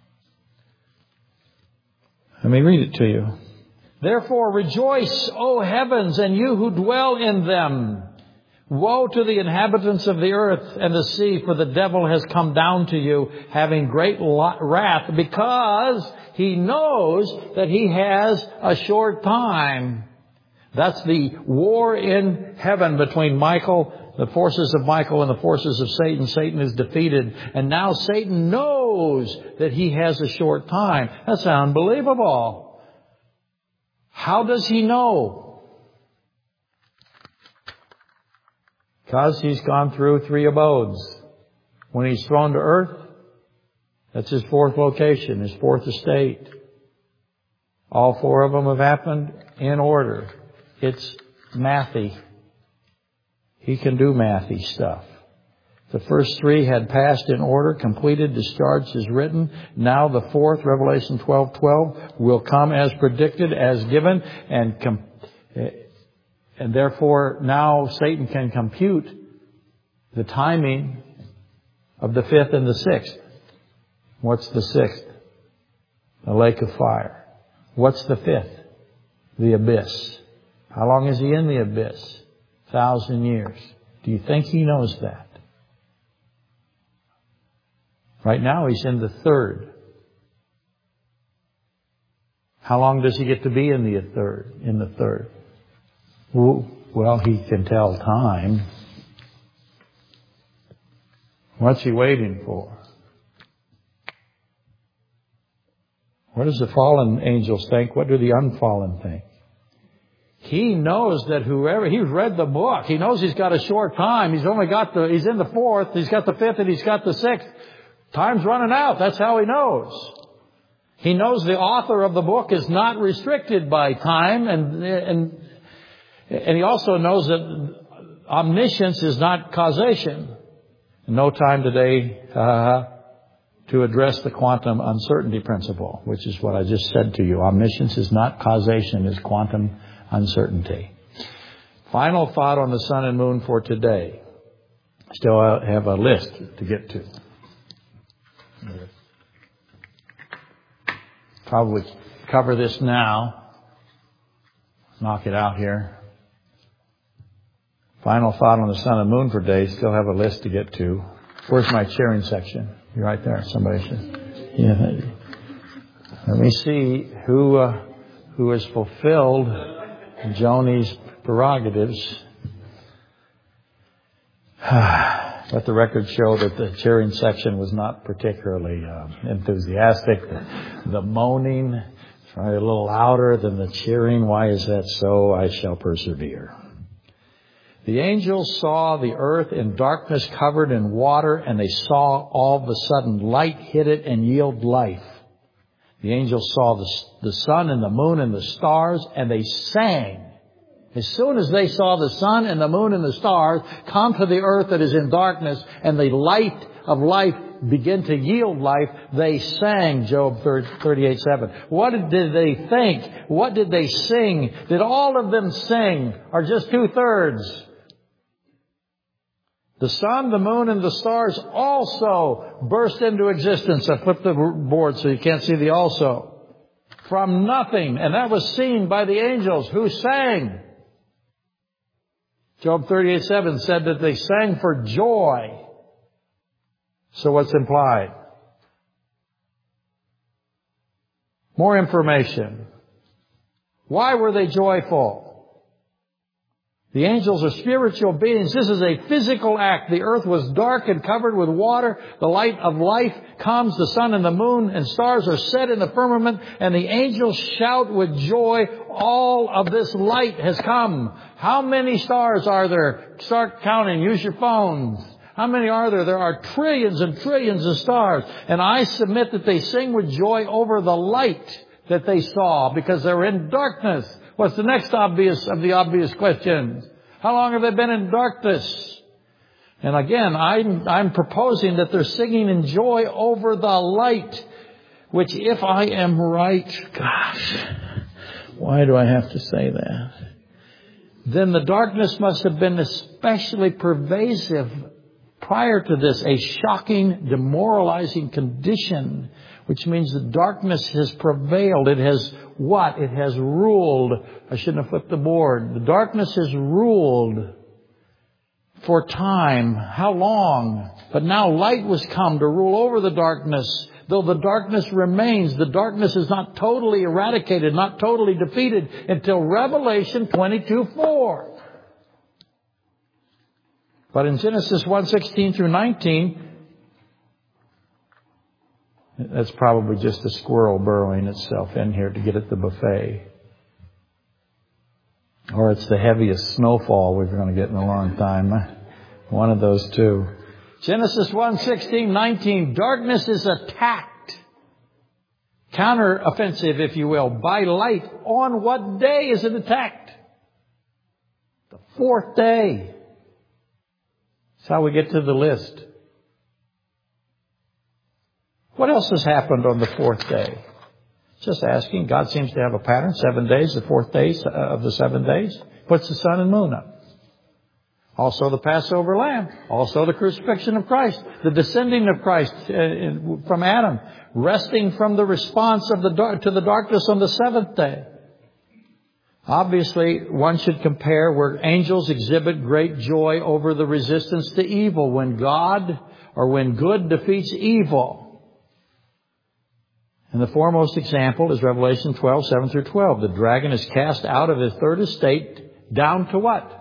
Let me read it to you. Therefore rejoice, O heavens, and you who dwell in them. Woe to the inhabitants of the earth and the sea, for the devil has come down to you, having great wrath, because he knows that he has a short time. That's the war in heaven between Michael, the forces of Michael, and the forces of Satan. Satan is defeated. And now Satan knows that he has a short time. That's unbelievable. How does he know? Because he's gone through 3 abodes. When he's thrown to earth, that's his 4th location, his 4th estate. All 4 of them have happened in order. It's mathy. He can do mathy stuff. The first 3 had passed in order, completed, discharged as written. Now the 4th, Revelation 12:12, will come as predicted, as given, and therefore now Satan can compute the timing of the 5th and the 6th. What's the 6th? The lake of fire. What's the 5th? The abyss. How long is he in the abyss? 1,000 years. Do you think he knows that? Right now he's in the 3rd. How long does he get to be in the 3rd? Well, he can tell time. What's he waiting for? What does the fallen angels think? What do the unfallen think? He knows that he's read the book. He knows he's got a short time. He's in the 4th, he's got the 5th, and he's got the 6th. Time's running out. That's how he knows. He knows the author of the book is not restricted by time, and he also knows that omniscience is not causation. No time today to address the quantum uncertainty principle, which is what I just said to you. Omniscience is not causation, it's quantum uncertainty. Final thought on the sun and moon for today. Still have a list to get to. Probably cover this now. Knock it out here. Final thought on the sun and moon for today. Still have a list to get to. Where's my cheering section? You're right there. Somebody should. Yeah. Let me see who has fulfilled Joni's prerogatives. Let the record show that the cheering section was not particularly enthusiastic. The moaning is probably a little louder than the cheering. Why is that so? I shall persevere. The angels saw the earth in darkness covered in water, and they saw all of a sudden light hit it and yield life. The angels saw the sun and the moon and the stars, and they sang. As soon as they saw the sun and the moon and the stars come to the earth that is in darkness, and the light of life begin to yield life, they sang, Job 38:7. What did they think? What did they sing? Did all of them sing, or just 2/3? The sun, the moon, and the stars also burst into existence. I flipped the board so you can't see the also. From nothing. And that was seen by the angels who sang. Job 38:7 said that they sang for joy. So what's implied? More information. Why were they joyful? The angels are spiritual beings. This is a physical act. The earth was dark and covered with water. The light of life comes. The sun and the moon and stars are set in the firmament. And the angels shout with joy, all of this light has come. How many stars are there? Start counting. Use your phones. How many are there? There are trillions and trillions of stars. And I submit that they sing with joy over the light that they saw because they're in darkness. What's the next of the obvious questions? How long have they been in darkness? And again, I'm proposing that they're singing in joy over the light, which if I am right, gosh, why do I have to say that? Then the darkness must have been especially pervasive prior to this, a shocking, demoralizing condition, which means the darkness has prevailed. It has what? It has ruled. I shouldn't have flipped the board. The darkness has ruled for time. How long? But now light was come to rule over the darkness. Though the darkness remains, the darkness is not totally eradicated, not totally defeated until Revelation 22:4. But in Genesis 1:16 through 19, that's probably just a squirrel burrowing itself in here to get at the buffet. Or it's the heaviest snowfall we're going to get in a long time. One of those two. Genesis 1:16, 19. Darkness is attacked. Counter-offensive, if you will, by light. On what day is it attacked? The fourth day. That's how we get to the list. What else has happened on the fourth day? Just asking. God seems to have a pattern. 7 days, the fourth day of the 7 days. Puts the sun and moon up. Also the Passover lamb. Also the crucifixion of Christ. The descending of Christ from Adam. Resting from the response to the darkness on the seventh day. Obviously, one should compare where angels exhibit great joy over the resistance to evil when when good defeats evil. And the foremost example is Revelation 12:7 through 12. The dragon is cast out of his third estate down to what?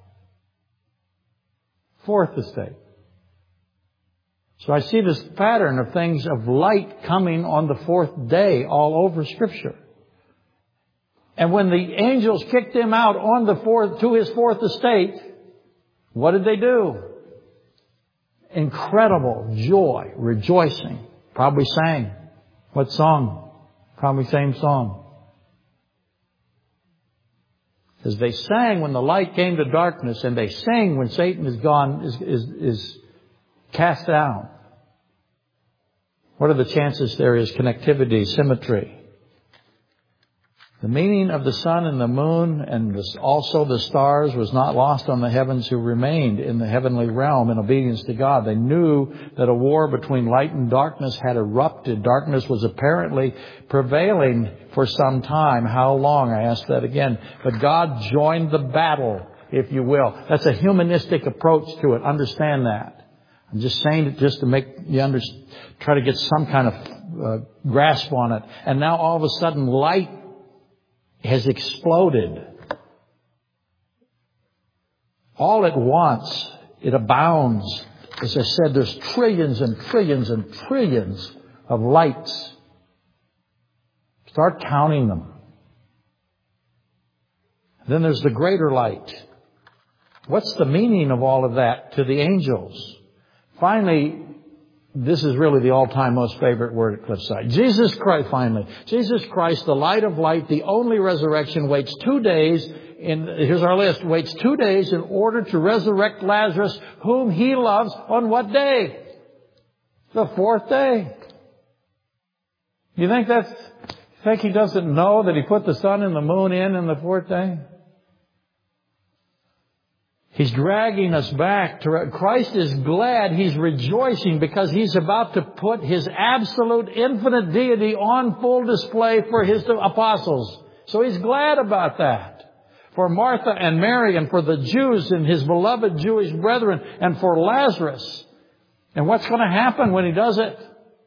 Fourth estate. So I see this pattern of things of light coming on the fourth day all over Scripture. And when the angels kicked him out to his fourth estate, what did they do? Incredible joy, rejoicing. Probably sang. What song? Probably same song. As they sang when the light came to darkness, and they sang when Satan is gone, is cast out. What are the chances there is connectivity, symmetry? The meaning of the sun and the moon and also the stars was not lost on the heavens who remained in the heavenly realm in obedience to God. They knew that a war between light and darkness had erupted. Darkness was apparently prevailing for some time. How long? I ask that again. But God joined the battle, if you will. That's a humanistic approach to it. Understand that. I'm just saying it just to make you try to get some kind of grasp on it. And now all of a sudden light has exploded. All at once, it abounds. As I said, there's trillions and trillions and trillions of lights. Start counting them. Then there's the greater light. What's the meaning of all of that to the angels? Finally, this is really the all-time most favorite word at Cliffside. Jesus Christ, finally. Jesus Christ, the light of light, the only resurrection, waits 2 days. Here's our list. Waits 2 days in order to resurrect Lazarus, whom he loves, on what day? The fourth day. You think he doesn't know that he put the sun and the moon in the fourth day? He's dragging us back to Christ is glad. He's rejoicing because he's about to put his absolute infinite deity on full display for his apostles. So he's glad about that. For Martha and Mary and for the Jews and his beloved Jewish brethren and for Lazarus. And what's going to happen when he does it?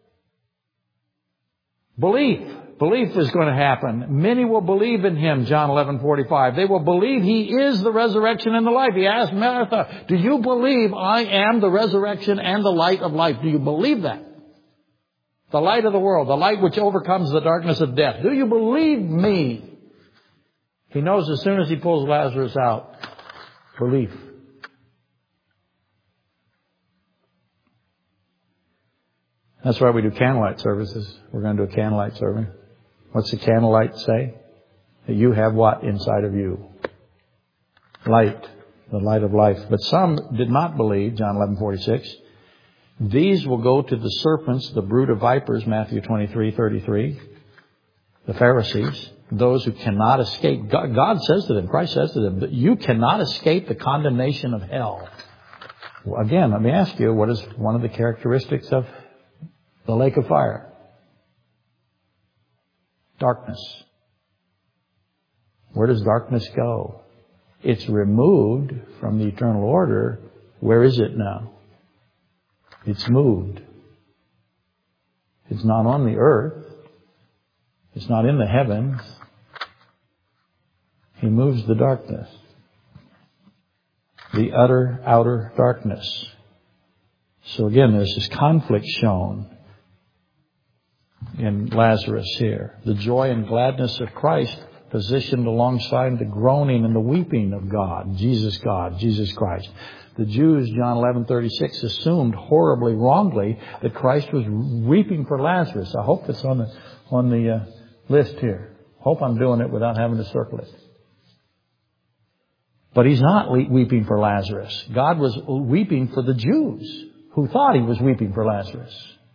Belief. Belief is going to happen. Many will believe in him, John 11:45. They will believe he is the resurrection and the life. He asked Martha, do you believe I am the resurrection and the light of life? Do you believe that? The light of the world, the light which overcomes the darkness of death. Do you believe me? He knows as soon as he pulls Lazarus out, belief. That's why we do candlelight services. We're going to do a candlelight service. What's the candlelight say? That you have what inside of you? Light. The light of life. But some did not believe, John 11:46. These will go to the serpents, the brood of vipers, Matthew 23:33. The Pharisees, those who cannot escape. God says to them, Christ says to them, that you cannot escape the condemnation of hell. Well, again, let me ask you, what is one of the characteristics of the lake of fire? Darkness. Where does darkness go? It's removed from the eternal order. Where is it now? It's moved. It's not on the earth. It's not in the heavens. He moves the darkness. The utter outer darkness. So again, there's this conflict shown in Lazarus here. The joy and gladness of Christ positioned alongside the groaning and the weeping of God, Jesus Christ. The Jews, John 11:36, assumed horribly, wrongly, that Christ was weeping for Lazarus. I hope it's on the list here. Hope I'm doing it without having to circle it. But He's not weeping for Lazarus. God was weeping for the Jews who thought He was weeping for Lazarus.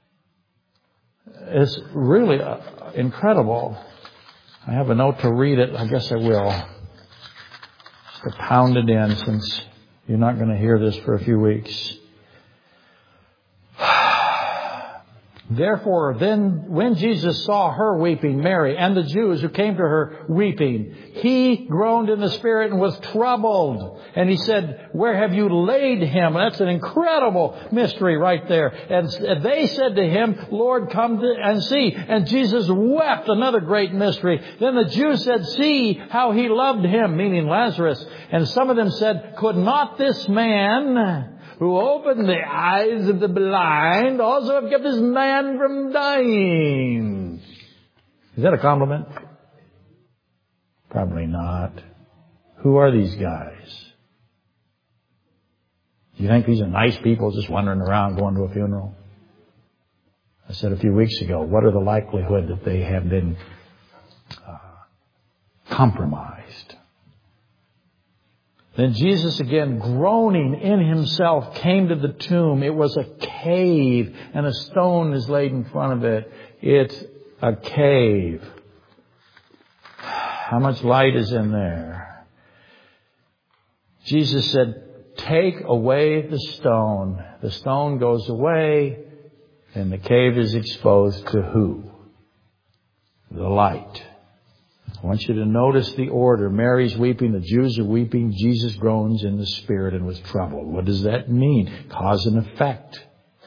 It's really incredible. I have a note to read it. I guess I will. Just to pound it in, since you're not going to hear this for a few weeks. Therefore, then, when Jesus saw her weeping, Mary, and the Jews who came to her weeping, He groaned in the spirit and was troubled. And He said, where have you laid Him? That's an incredible mystery right there. And they said to Him, Lord, come and see. And Jesus wept, another great mystery. Then the Jews said, see how He loved him, meaning Lazarus. And some of them said, could not this man who opened the eyes of the blind also have kept this man from dying? Is that a compliment? Probably not. Who are these guys? Do you think these are nice people just wandering around going to a funeral? I said a few weeks ago, what are the likelihood that they have been compromised? Then Jesus, again, groaning in Himself, came to the tomb. It was a cave, and a stone is laid in front of it. It's a cave. How much light is in there? Jesus said, take away the stone. The stone goes away, and the cave is exposed to who? The light. I want you to notice the order. Mary's weeping, the Jews are weeping, Jesus groans in the spirit and was troubled. What does that mean? Cause and effect.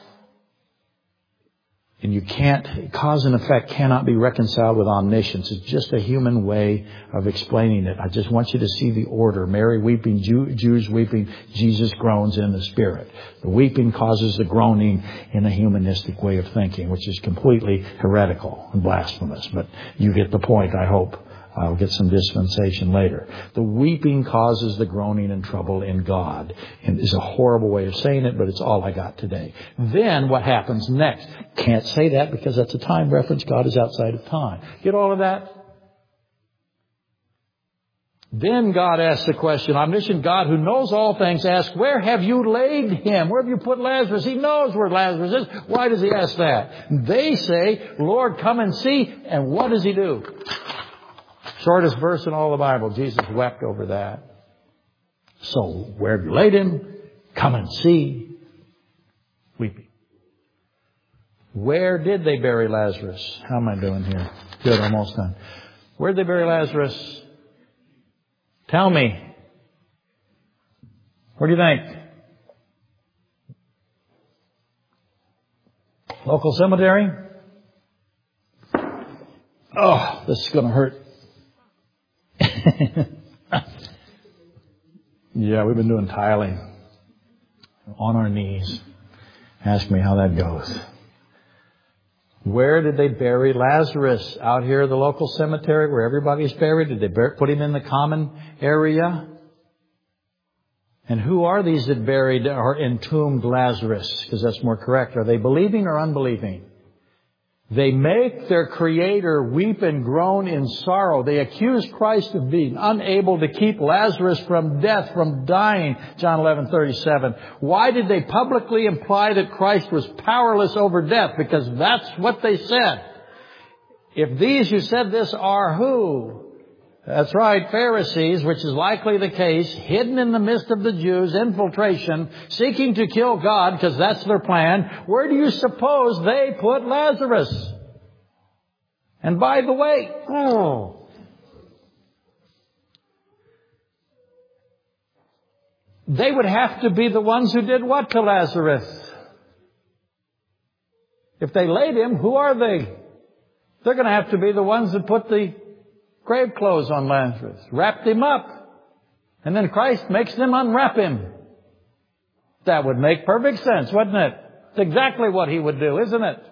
And cause and effect cannot be reconciled with omniscience. It's just a human way of explaining it. I just want you to see the order. Mary weeping, Jews weeping, Jesus groans in the spirit. The weeping causes the groaning in a humanistic way of thinking, which is completely heretical and blasphemous. But you get the point, I hope. I'll get some dispensation later. The weeping causes the groaning and trouble in God. And it's a horrible way of saying it, but it's all I got today. Then what happens next? Can't say that because that's a time reference. God is outside of time. Get all of that? Then God asks the question, omniscient God who knows all things asks, where have you laid him? Where have you put Lazarus? He knows where Lazarus is. Why does he ask that? They say, Lord, come and see. And what does he do? Shortest verse in all the Bible. Jesus wept over that. So, where have you laid him? Come and see. Weeping. Where did they bury Lazarus? How am I doing here? Good, almost done. Where did they bury Lazarus? Tell me. What do you think? Local cemetery? Oh, this is going to hurt. Yeah, we've been doing tiling on our knees. Ask me how that goes. Where did they bury Lazarus? Out here at the local cemetery where everybody's buried? Did they put him in the common area? And who are these that buried or entombed Lazarus? Because that's more correct. Are they believing or unbelieving? They make their Creator weep and groan in sorrow. They accuse Christ of being unable to keep Lazarus from death, from dying. John 11:37. Why did they publicly imply that Christ was powerless over death? Because that's what they said. If these who said this are who? That's right, Pharisees, which is likely the case, hidden in the midst of the Jews, infiltration, seeking to kill God because that's their plan. Where do you suppose they put Lazarus? And by the way, they would have to be the ones who did what to Lazarus? If they laid him, who are they? They're going to have to be the ones that put the grave clothes on Lazarus, wrapped him up, and then Christ makes them unwrap him. That would make perfect sense, wouldn't it? It's exactly what he would do, isn't it?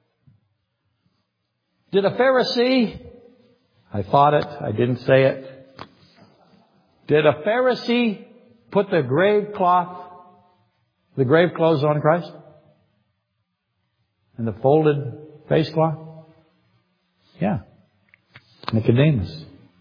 Did a Pharisee, I thought it, I didn't say it. Did a Pharisee put the grave clothes on Christ? And the folded face cloth? Yeah. Nicodemus.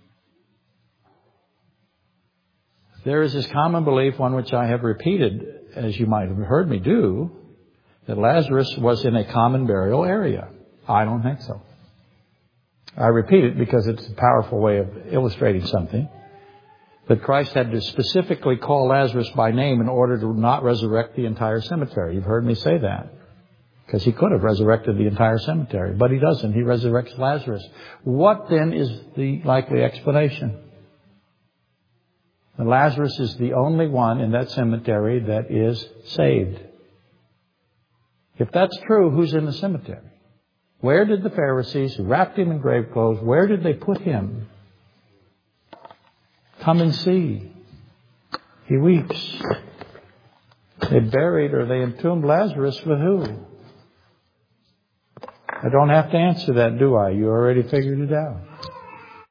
There is this common belief, one which I have repeated, as you might have heard me do, that Lazarus was in a common burial area. I don't think so. I repeat it because it's a powerful way of illustrating something. That Christ had to specifically call Lazarus by name in order to not resurrect the entire cemetery. You've heard me say that. Because he could have resurrected the entire cemetery. But he doesn't. He resurrects Lazarus. What then is the likely explanation? And Lazarus is the only one in that cemetery that is saved. If that's true, who's in the cemetery? Where did the Pharisees who wrapped him in grave clothes, where did they put him? Come and see. He weeps. They buried or they entombed Lazarus with who? I don't have to answer that, do I? You already figured it out.